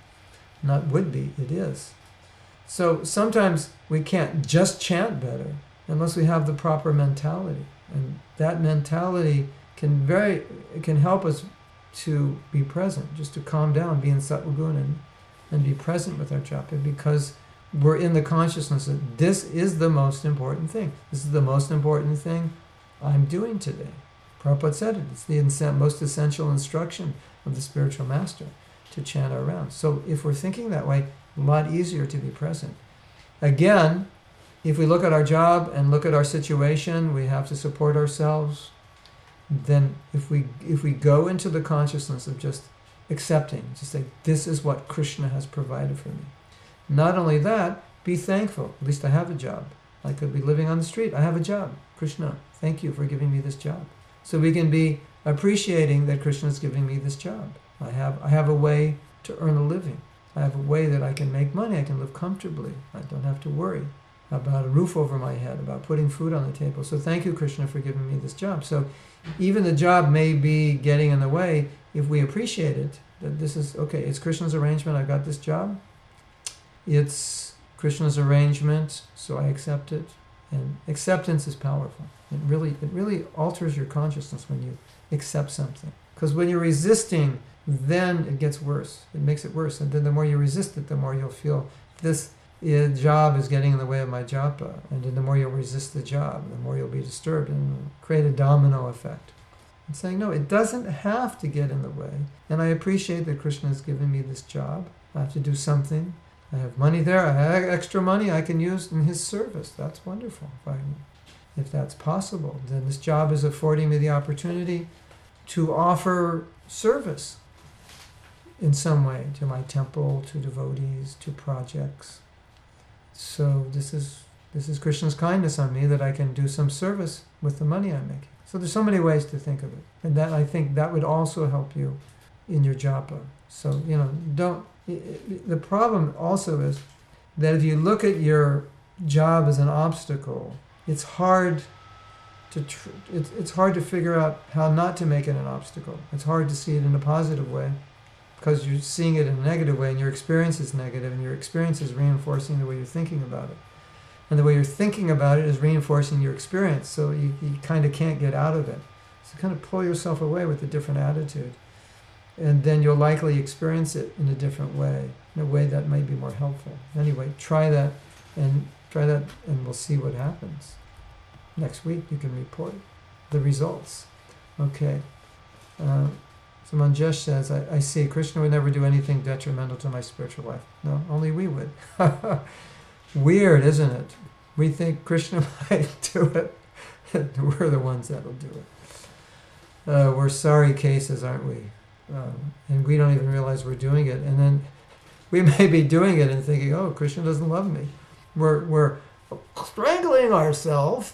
Not would be, it is. So sometimes we can't just chant better unless we have the proper mentality. And that mentality can help us to be present, just to calm down, be in sattva-guna and be present with our japa, because we're in the consciousness that this is the most important thing. This is the most important thing I'm doing today. Prabhupada said it. It's the most essential instruction of the spiritual master, to chant our rounds. So if we're thinking that way, a lot easier to be present. Again, if we look at our job and look at our situation, we have to support ourselves. Then if we go into the consciousness of just accepting, just say, this is what Krishna has provided for me. Not only that, be thankful. At least I have a job. I could be living on the street. I have a job. Krishna, thank you for giving me this job. So we can be appreciating that Krishna is giving me this job. I have a way to earn a living. I have a way that I can make money. I can live comfortably. I don't have to worry about a roof over my head, about putting food on the table. So thank you, Krishna, for giving me this job. So even the job may be getting in the way. If we appreciate it, that this is, okay, it's Krishna's arrangement, I got this job. It's Krishna's arrangement, so I accept it. And acceptance is powerful. It really alters your consciousness when you accept something. Because when you're resisting, then it gets worse. It makes it worse. And then the more you resist it, the more you'll feel this job is getting in the way of my japa. And then the more you'll resist the job, the more you'll be disturbed and create a domino effect. And saying, no, it doesn't have to get in the way. And I appreciate that Krishna has given me this job. I have to do something. I have money there. I have extra money I can use in his service. That's wonderful. If that's possible, then this job is affording me the opportunity to offer service in some way to my temple, to devotees, to projects. So this is Krishna's kindness on me that I can do some service with the money I'm making. So there's so many ways to think of it. And that, I think that would also help you in your japa. So, the problem also is that if you look at your job as an obstacle, it's hard it's hard to figure out how not to make it an obstacle. It's hard to see it in a positive way because you're seeing it in a negative way and your experience is negative and your experience is reinforcing the way you're thinking about it. And the way you're thinking about it is reinforcing your experience, so you kind of can't get out of it. So kind of pull yourself away with a different attitude. And then you'll likely experience it in a different way, in a way that might be more helpful. Anyway, try that and we'll see what happens. Next week you can report the results. Okay. So Manjesh says, I see, Krishna would never do anything detrimental to my spiritual life. No, only we would. Weird, isn't it? We think Krishna might do it. We're the ones that'll do it. We're sorry cases, aren't we? And we don't even realize we're doing it. And then we may be doing it and thinking, oh, Krishna doesn't love me. We're strangling ourselves,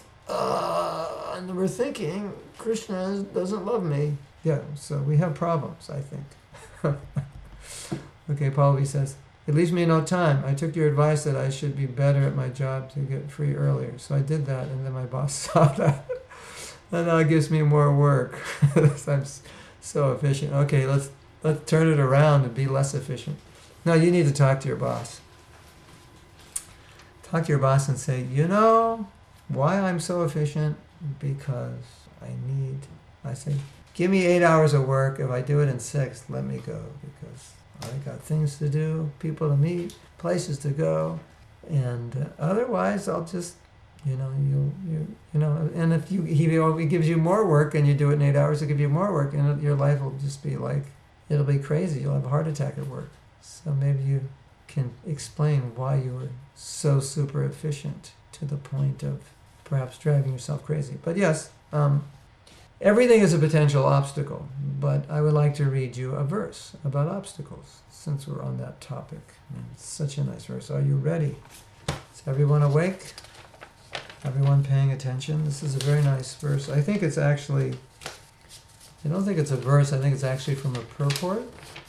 and we're thinking Krishna doesn't love me. Yeah, so we have problems, I think. Okay, Pallavi says, it leaves me no time. I took your advice that I should be better at my job to get free earlier. So I did that, and then my boss saw that. And now it gives me more work. I'm so efficient. Okay, let's turn it around and be less efficient. No, you need to talk to your boss. Talk to your boss and say, why I'm so efficient? Because I say, give me 8 hours of work. If I do it in 6, let me go, because I got things to do, people to meet, places to go, and otherwise I'll just, and if he gives you more work and you do it in 8 hours, he'll give you more work, and your life will just be like, it'll be crazy. You'll have a heart attack at work. So maybe you can explain why you were so super efficient to the point of perhaps driving yourself crazy. But yes, everything is a potential obstacle, but I would like to read you a verse about obstacles, since we're on that topic. And it's such a nice verse. Are you ready? Is everyone awake? Everyone paying attention? This is a very nice verse. I think it's actually, I don't think it's a verse, I think it's actually from a purport.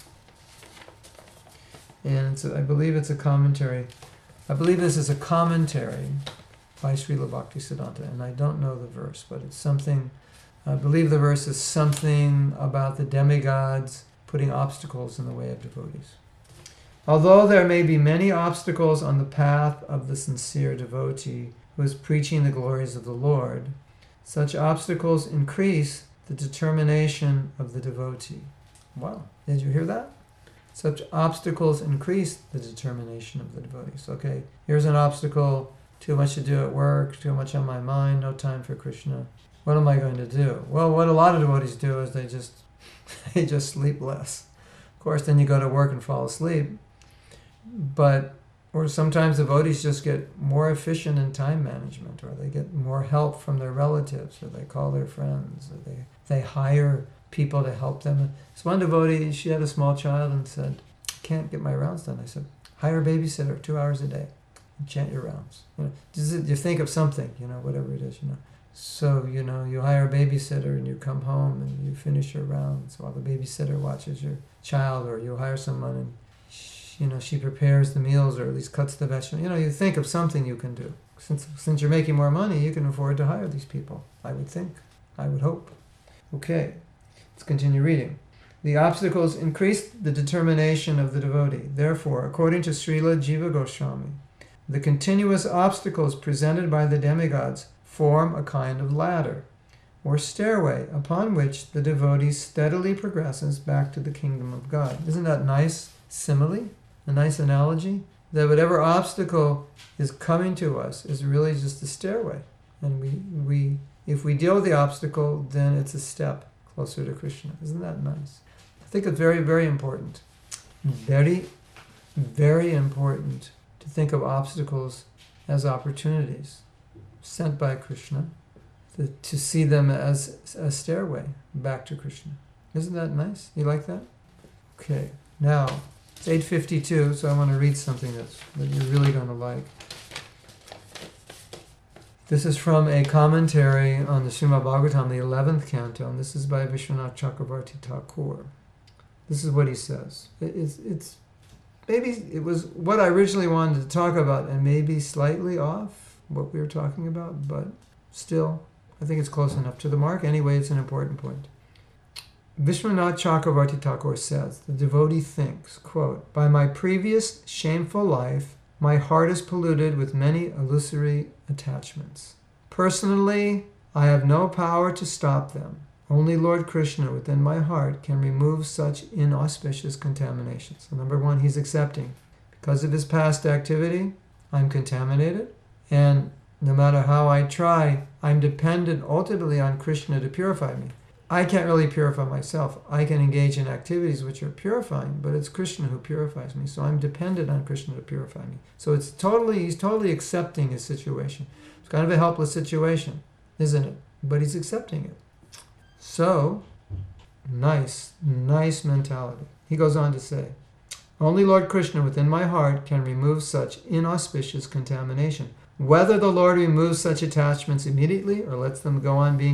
And I believe it's a commentary. I believe this is a commentary by Srila Bhaktisiddhanta, and I don't know the verse, but it's something, I believe the verse is something about the demigods putting obstacles in the way of devotees. Although there may be many obstacles on the path of the sincere devotee who is preaching the glories of the Lord, such obstacles increase the determination of the devotee. Wow, did you hear that? Such obstacles increase the determination of the devotees. Okay, here's an obstacle, too much to do at work, too much on my mind, no time for Krishna. What am I going to do? Well, what a lot of devotees do is they just sleep less. Of course, then you go to work and fall asleep. Or sometimes devotees just get more efficient in time management, or they get more help from their relatives, or they call their friends, or they hire people to help them. So one devotee, she had a small child and said, I can't get my rounds done. I said, hire a babysitter 2 hours a day. You chant your rounds. You think of something, whatever it is, So, you hire a babysitter and you come home and you finish your rounds while the babysitter watches your child, or you hire someone and she prepares the meals, or at least cuts the vegetables. You think of something you can do. Since you're making more money, you can afford to hire these people, I would think. I would hope. Okay, let's continue reading. The obstacles increase the determination of the devotee. Therefore, according to Srila Jiva Goswami, the continuous obstacles presented by the demigods form a kind of ladder or stairway upon which the devotee steadily progresses back to the kingdom of God. Isn't that nice simile? A nice analogy? That whatever obstacle is coming to us is really just a stairway. And we if we deal with the obstacle, then it's a step closer to Krishna. Isn't that nice? I think it's very, very important. Very, very important to think of obstacles as opportunities sent by Krishna, to see them as a stairway back to Krishna. Isn't that nice? You like that? Okay, now it's 8:52, so I want to read something that you're really going to like. This is from a commentary on the Srimad Bhagavatam, the 11th canto, and this is by Vishwanath Chakravarti Thakur. This is what he says. It's maybe it was what I originally wanted to talk about, and maybe slightly off what we were talking about, but still, I think it's close enough to the mark. Anyway, it's an important point. Vishwanath Chakravarti Thakur says, the devotee thinks, quote, by my previous shameful life, my heart is polluted with many illusory attachments. Personally, I have no power to stop them. Only Lord Krishna within my heart can remove such inauspicious contaminations. So number one, he's accepting. Because of his past activity, I'm contaminated, and no matter how I try, I'm dependent ultimately on Krishna to purify me. I can't really purify myself. I can engage in activities which are purifying, but it's Krishna who purifies me. So I'm dependent on Krishna to purify me. So he's totally accepting his situation. It's kind of a helpless situation, isn't it? But he's accepting it. So, nice mentality. He goes on to say, only Lord Krishna within my heart can remove such inauspicious contamination. Whether the Lord removes such attachments immediately or lets me go on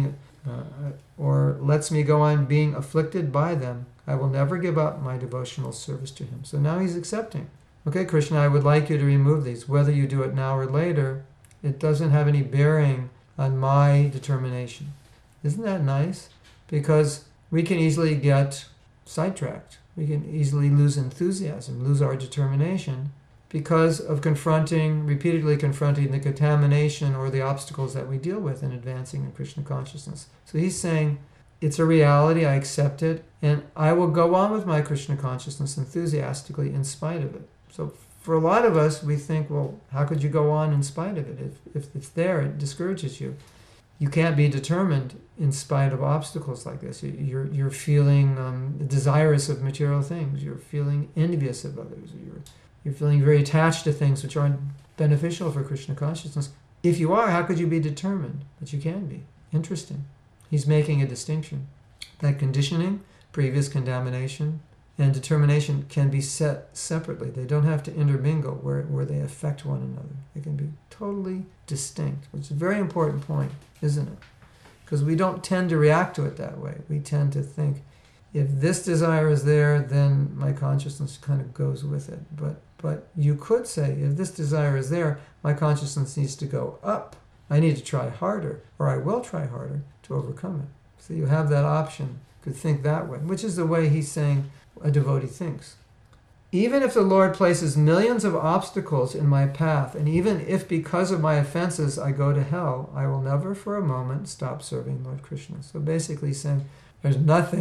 being afflicted by them, I will never give up my devotional service to him. So now he's accepting. Okay, Krishna, I would like you to remove these. Whether you do it now or later, it doesn't have any bearing on my determination. Isn't that nice? Because we can easily get sidetracked. We can easily lose enthusiasm, lose our determination because of repeatedly confronting the contamination or the obstacles that we deal with in advancing in Krishna consciousness. So he's saying, it's a reality, I accept it, and I will go on with my Krishna consciousness enthusiastically in spite of it. So for a lot of us, we think, well, how could you go on in spite of it? If it's there, it discourages you. You can't be determined in spite of obstacles like this. You're feeling desirous of material things. You're feeling envious of others. You're feeling very attached to things which aren't beneficial for Krishna consciousness. If you are, how could you be determined? But you can be. Interesting. He's making a distinction. That conditioning, previous contamination, and determination can be set separately. They don't have to intermingle where they affect one another. They can be totally distinct, which is a very important point, isn't it? Because we don't tend to react to it that way. We tend to think, if this desire is there, then my consciousness kind of goes with it. But you could say, if this desire is there, my consciousness needs to go up. I need to try harder, or I will try harder to overcome it. So you have that option. You could think that way, which is the way he's saying a devotee thinks. Even if the Lord places millions of obstacles in my path, and even if because of my offenses I go to hell, I will never for a moment stop serving Lord Krishna. So basically saying, there's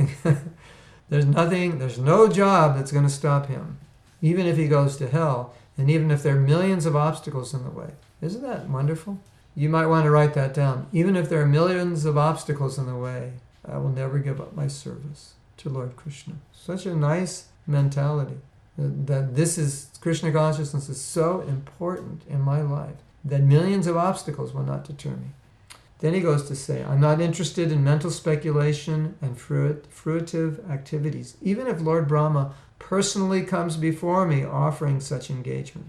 no job that's going to stop him, even if he goes to hell, and even if there are millions of obstacles in the way. Isn't that wonderful? You might want to write that down. Even if there are millions of obstacles in the way, I will never give up my service to Lord Krishna. Such a nice mentality. That Krishna consciousness is so important in my life that millions of obstacles will not deter me. Then he goes to say, I'm not interested in mental speculation and fruitive activities, even if Lord Brahma personally comes before me offering such engagements.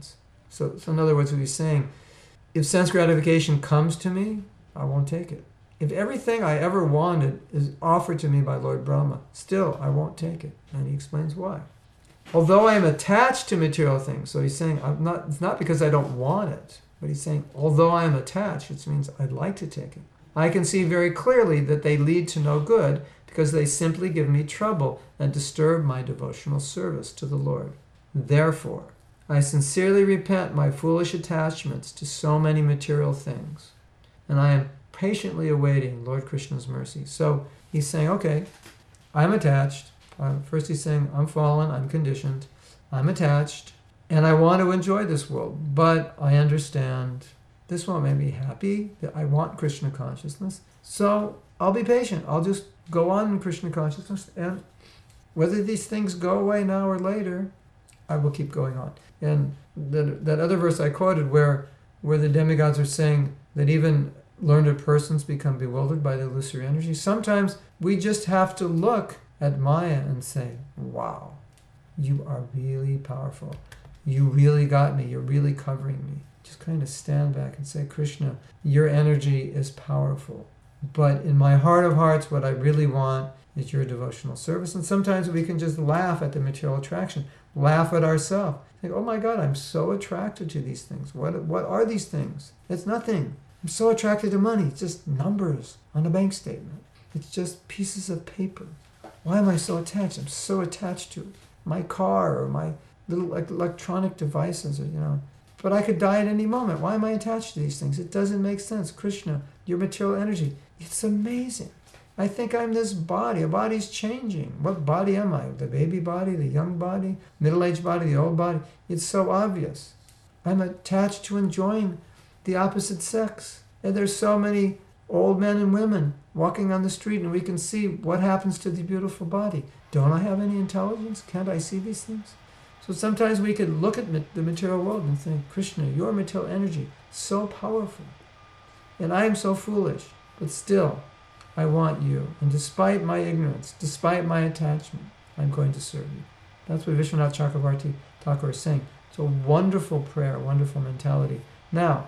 So in other words, what he's saying, if sense gratification comes to me, I won't take it. If everything I ever wanted is offered to me by Lord Brahma, still I won't take it. And he explains why. Although I am attached to material things, so he's saying it's not because I don't want it, but he's saying although I am attached, which means I'd like to take it, I can see very clearly that they lead to no good because they simply give me trouble and disturb my devotional service to the Lord. Therefore, I sincerely repent my foolish attachments to so many material things, and I am patiently awaiting Lord Krishna's mercy. So he's saying, okay, I'm attached. First he's saying, I'm fallen, I'm conditioned, I'm attached, and I want to enjoy this world. But I understand this won't make me happy. I want Krishna consciousness. So I'll be patient. I'll just go on in Krishna consciousness. And whether these things go away now or later, I will keep going on. And that other verse I quoted where the demigods are saying that even learned persons become bewildered by the illusory energy. Sometimes we just have to look at Maya and say, wow, you are really powerful. You really got me. You're really covering me. Just kind of stand back and say, Krishna, your energy is powerful. But in my heart of hearts, what I really want is your devotional service. And sometimes we can just laugh at the material attraction, laugh at ourselves. Think, oh my God, I'm so attracted to these things. What are these things? It's nothing. I'm so attracted to money. It's just numbers on a bank statement. It's just pieces of paper. Why am I so attached? I'm so attached to my car or my little electronic devices, But I could die at any moment. Why am I attached to these things? It doesn't make sense. Krishna, your material energy, it's amazing. I think I'm this body. A body's changing. What body am I? The baby body, the young body, middle-aged body, the old body? It's so obvious. I'm attached to enjoying the opposite sex. And there's so many old men and women walking on the street, and we can see what happens to the beautiful body. Don't I have any intelligence? Can't I see these things? So sometimes we could look at the material world and think, Krishna, your material energy, so powerful. And I am so foolish, but still, I want you. And despite my ignorance, despite my attachment, I'm going to serve you. That's what Vishwanath Chakravarti Thakur is saying. It's a wonderful prayer, a wonderful mentality. Now,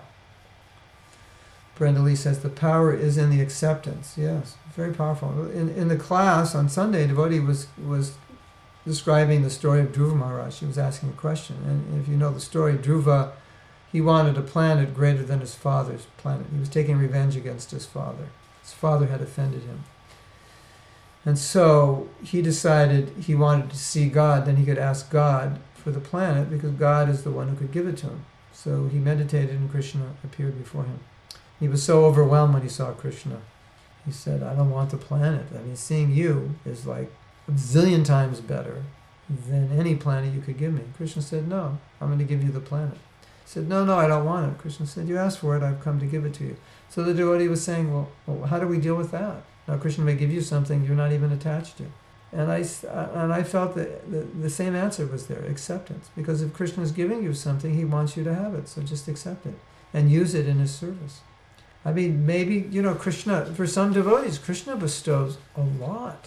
Brenda Lee says the power is in the acceptance. Yes, very powerful. In the class on Sunday, devotee was describing the story of Dhruva Maharaj. She was asking a question. And if you know the story, Dhruva, he wanted a planet greater than his father's planet. He was taking revenge against his father. His father had offended him. And so he decided he wanted to see God. Then he could ask God for the planet because God is the one who could give it to him. So he meditated and Krishna appeared before him. He was so overwhelmed when he saw Krishna. He said, I don't want the planet. I mean, seeing you is like a zillion times better than any planet you could give me. Krishna said, no, I'm going to give you the planet. He said, no, I don't want it. Krishna said, you asked for it, I've come to give it to you. So the devotee was saying, well, how do we deal with that? Now Krishna may give you something you're not even attached to. And I felt that the same answer was there, acceptance. Because if Krishna is giving you something, he wants you to have it. So just accept it and use it in his service. I mean, maybe, Krishna, for some devotees, Krishna bestows a lot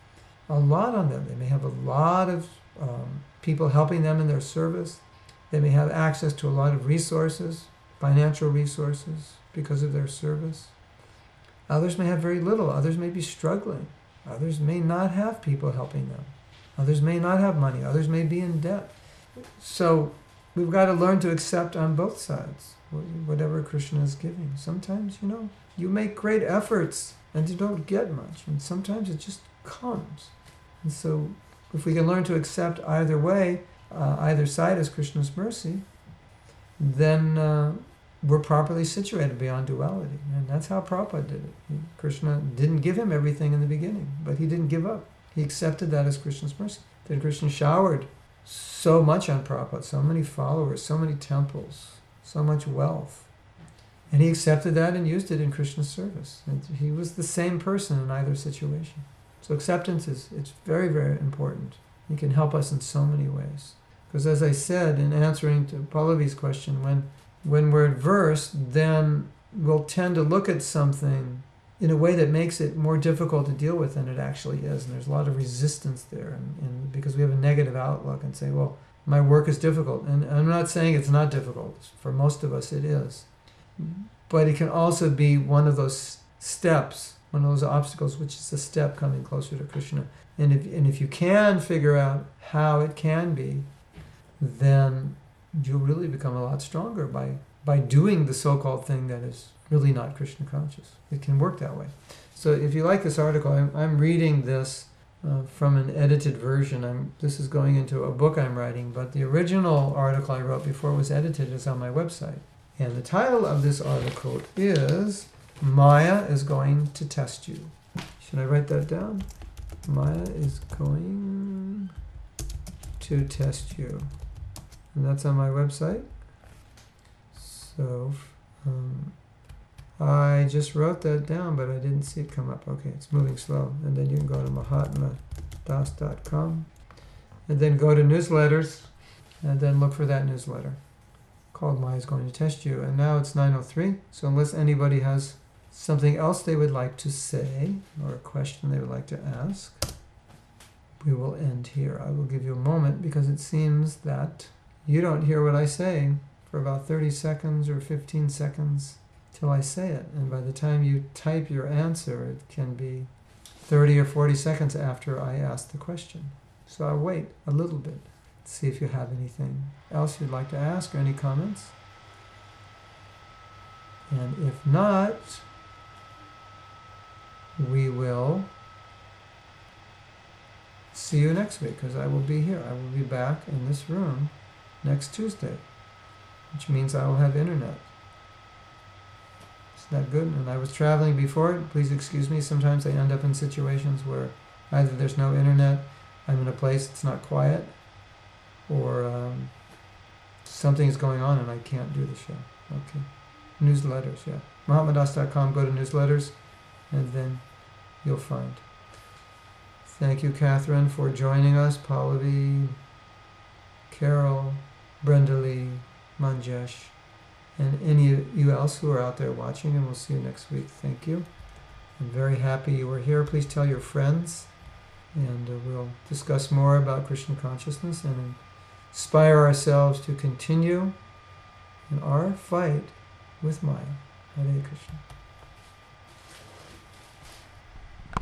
on them. They may have a lot of people helping them in their service. They may have access to a lot of resources, financial resources, because of their service. Others may have very little. Others may be struggling. Others may not have people helping them. Others may not have money. Others may be in debt. So we've got to learn to accept on both sides whatever Krishna is giving. Sometimes, you make great efforts and you don't get much. And sometimes it just comes. And so if we can learn to accept either way, either side as Krishna's mercy, then we're properly situated beyond duality. And that's how Prabhupada did it. Krishna didn't give him everything in the beginning, but he didn't give up. He accepted that as Krishna's mercy. Then Krishna showered so much on Prabhupada, so many followers, so many temples, so much wealth. And he accepted that and used it in Krishna's service. And he was the same person in either situation. So acceptance it's very, very important. It can help us in so many ways. Because as I said in answering to Pallavi's question, when we're adverse, then we'll tend to look at something in a way that makes it more difficult to deal with than it actually is. And there's a lot of resistance there and because we have a negative outlook and say, well, my work is difficult. And I'm not saying it's not difficult. For most of us it is. But it can also be one of those steps, one of those obstacles, which is a step coming closer to Krishna. And if you can figure out how it can be, then you'll really become a lot stronger by doing the so-called thing that is really not Krishna conscious. It can work that way. So if you like this article, I'm reading this from an edited version. This is going into a book I'm writing, but the original article I wrote before it was edited is on my website. And the title of this article is Maya is Going to Test You. Should I write that down? Maya is going to test you. And that's on my website. So I just wrote that down, but I didn't see it come up. Okay, it's moving slow. And then you can go to mahatmadas.com and then go to newsletters and then look for that newsletter called Maya is Going to Test You. And now it's 9:03, so unless anybody has something else they would like to say or a question they would like to ask, we will end here. I will give you a moment because it seems that you don't hear what I say for about 30 seconds or 15 seconds till I say it. And by the time you type your answer, it can be 30 or 40 seconds after I ask the question. So I'll wait a little bit to see if you have anything else you'd like to ask or any comments. And if not, we will see you next week, because I will be here. I will be back in this room next Tuesday, which means I will have internet. Isn't that good? And I was traveling before. Please excuse me. Sometimes I end up in situations where either there's no internet, I'm in a place that's not quiet, or something is going on and I can't do the show. Okay. Newsletters, yeah. mahatmadas.com, go to newsletters, and then you'll find. Thank you, Catherine, for joining us. Pallavi, Carol, Brenda Lee, Manjesh, and any of you else who are out there watching, and we'll see you next week. Thank you. I'm very happy you were here. Please tell your friends, and we'll discuss more about Krishna consciousness and inspire ourselves to continue in our fight with Maya. Hare Krishna.